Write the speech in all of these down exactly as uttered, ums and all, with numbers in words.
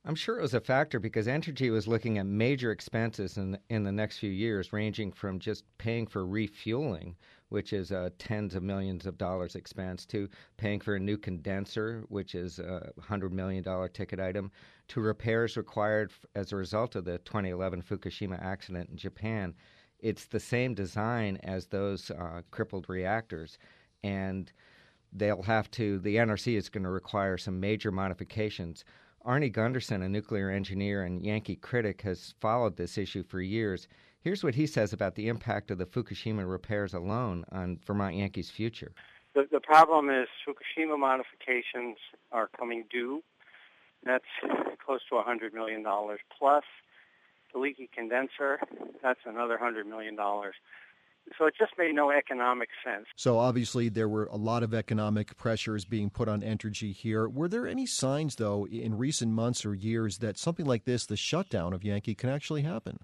I'm sure it was a factor because Entergy was looking at major expenses in in the next few years, ranging from just paying for refueling, which is a tens of millions of dollars expense, to paying for a new condenser, which is a one hundred million dollars ticket item, to repairs required f- as a result of the twenty eleven Fukushima accident in Japan. It's the same design as those uh, crippled reactors, and they'll have to, the N R C is going to require some major modifications. Arnie Gunderson, a nuclear engineer and Yankee critic, has followed this issue for years. Here's what he says about the impact of the Fukushima repairs alone on Vermont Yankee's future. The, the problem is Fukushima modifications are coming due. That's close to one hundred million dollars. Plus the leaky condenser, that's another one hundred million dollars. So it just made no economic sense. So obviously there were a lot of economic pressures being put on Entergy here. Were there any signs, though, in recent months or years that something like this, the shutdown of Yankee, can actually happen?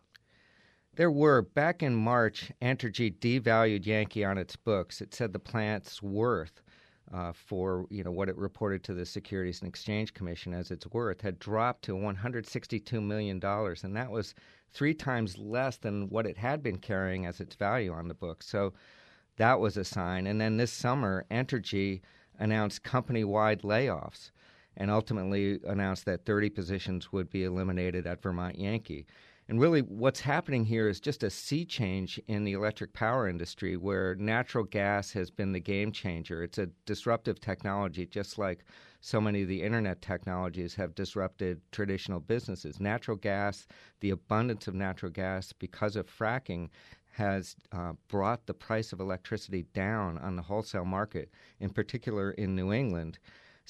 There were. Back in March, Entergy devalued Yankee on its books. It said the plant's worth uh, for you know what it reported to the Securities and Exchange Commission as its worth had dropped to one hundred sixty-two million dollars, and that was three times less than what it had been carrying as its value on the books. So that was a sign. And then this summer, Entergy announced company-wide layoffs and ultimately announced that thirty positions would be eliminated at Vermont Yankee. And really what's happening here is just a sea change in the electric power industry where natural gas has been the game changer. It's a disruptive technology, just like so many of the internet technologies have disrupted traditional businesses. Natural gas, the abundance of natural gas because of fracking, has uh, brought the price of electricity down on the wholesale market, in particular in New England.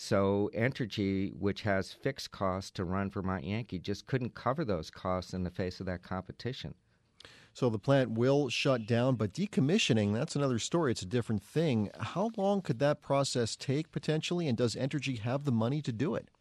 So Entergy, which has fixed costs to run Vermont Yankee, just couldn't cover those costs in the face of that competition. So the plant will shut down, but decommissioning, that's another story. It's a different thing. How long could that process take potentially, and does Entergy have the money to do it?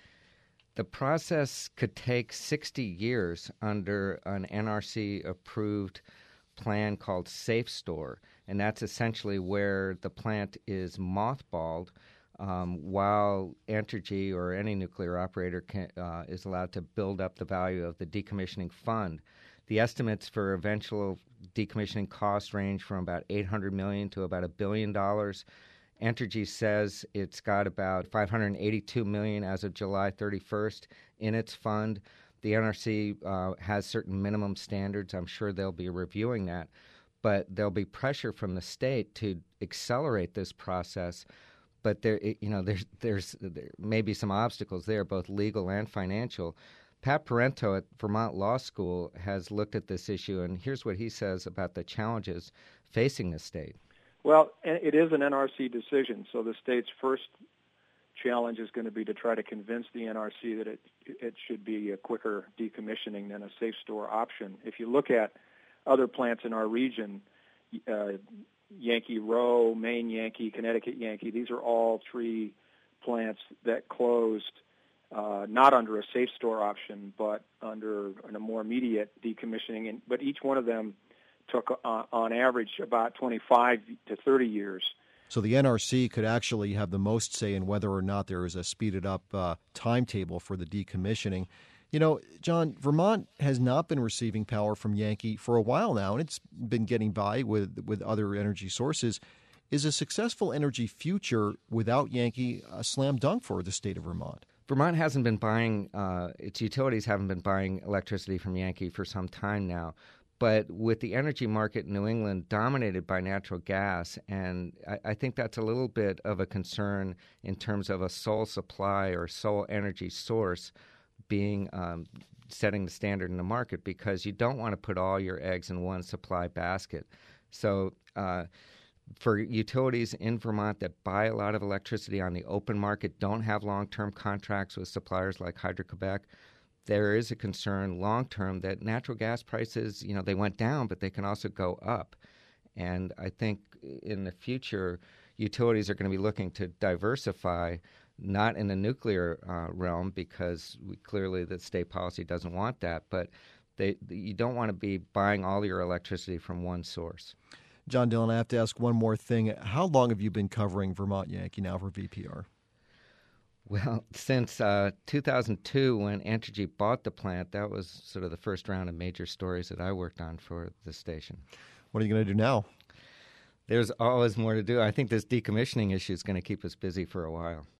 The process could take sixty years under an N R C-approved plan called SafeStore, and that's essentially where the plant is mothballed Um, while Entergy or any nuclear operator can, uh, is allowed to build up the value of the decommissioning fund. The estimates for eventual decommissioning costs range from about eight hundred million dollars to about a billion dollars. Entergy says it's got about five hundred eighty-two million dollars as of July thirty-first in its fund. The N R C uh, has certain minimum standards. I'm sure they'll be reviewing that. But there'll be pressure from the state to accelerate this process. But there, you know, there's there's there may be some obstacles there, both legal and financial. Pat Parento at Vermont Law School has looked at this issue, and here's what he says about the challenges facing the state. Well, it is an N R C decision, so the state's first challenge is going to be to try to convince the N R C that it it should be a quicker decommissioning than a safe store option. If you look at other plants in our region, uh, Yankee Row, Maine Yankee, Connecticut Yankee, these are all three plants that closed uh, not under a safe store option, but under a more immediate decommissioning. And, but each one of them took, uh, on average, about twenty-five to thirty years. So the N R C could actually have the most say in whether or not there is a speeded up uh, timetable for the decommissioning. You know, John, Vermont has not been receiving power from Yankee for a while now, and it's been getting by with, with other energy sources. Is a successful energy future without Yankee a slam dunk for the state of Vermont? Vermont hasn't been buying, uh, its utilities haven't been buying electricity from Yankee for some time now. But with the energy market in New England dominated by natural gas, and I, I think that's a little bit of a concern in terms of a sole supply or sole energy source being um, setting the standard in the market, because you don't want to put all your eggs in one supply basket. So uh, for utilities in Vermont that buy a lot of electricity on the open market, don't have long-term contracts with suppliers like Hydro-Quebec, there is a concern long-term that natural gas prices, you know, they went down, but they can also go up. And I think in the future, utilities are going to be looking to diversify, not in the nuclear uh, realm, because we, clearly the state policy doesn't want that, but they, you don't want to be buying all your electricity from one source. John Dillon, I have to ask one more thing. How long have you been covering Vermont Yankee now for V P R? Well, since uh, two thousand two, when Entergy bought the plant, that was sort of the first round of major stories that I worked on for the station. What are you going to do now? There's always more to do. I think this decommissioning issue is going to keep us busy for a while.